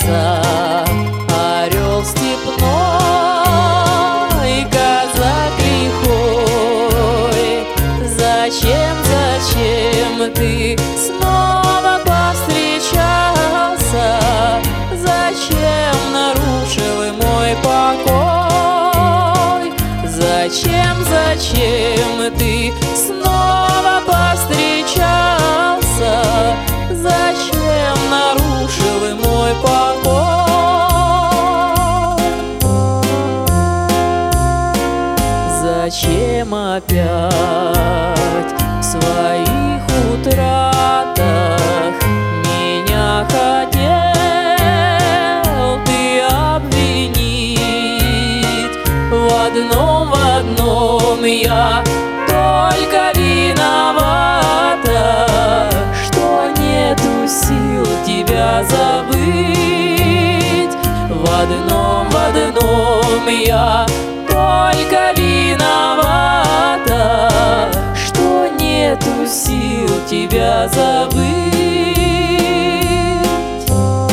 орел степной, казак лихой. Зачем ты снова повстречался? Зачем нарушил мой покой? Зачем ты снова повстречался? Зачем нарушил мой покой? Зачем опять в своих утратах меня хотел ты обвинить? В одном я только виновата, что нету сил тебя забыть. В одном я только виновата, что нету сил тебя забыть.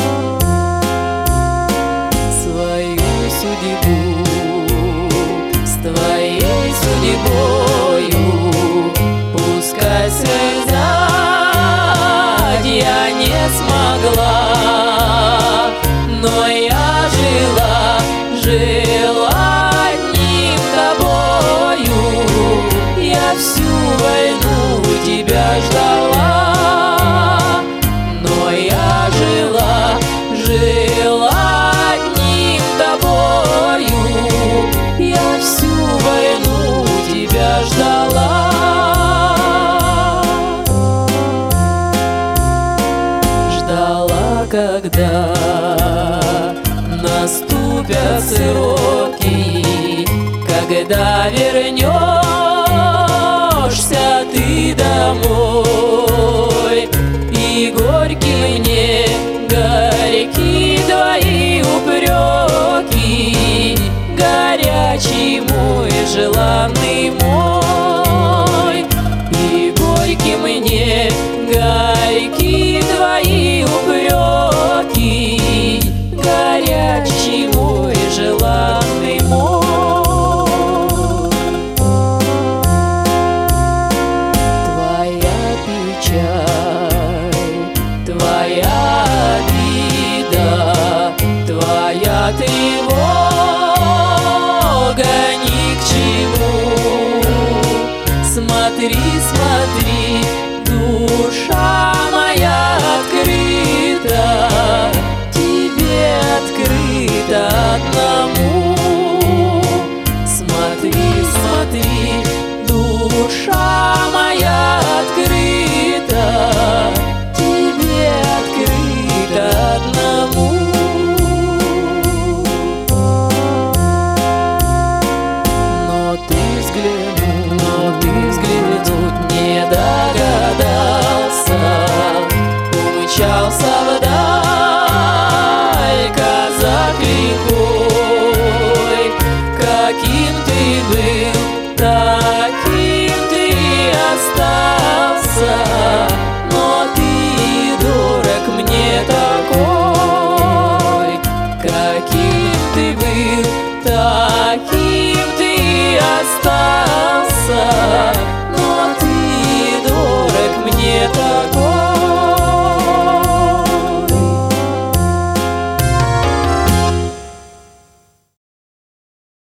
Свою судьбу с твоей судьбою пускай связать я не смогла, но я жила одним тобою. Я всю войну тебя ждала, но я жила одним тобою. Я всю войну тебя ждала. Ждала, когда наступят сроки, когда вернешься ты домой. И горьки мне, горьки твои упреки, горячий мой, желанный мой. И горьки мне, горьки твои упреки, горячий мой, желанный мой. Твоя печаль, твоя обида, твоя тревога ни к чему. Смотри, душа моя открыта, тебе открыто одному. Смотри, душа моя открыта, тебе открыто одному. Но ты взглянуть не догадался, умчался вдаль казак лихой. Каким ты был, таким ты остался, но ты дорог мне такой. Каким ты был, таким ты остался,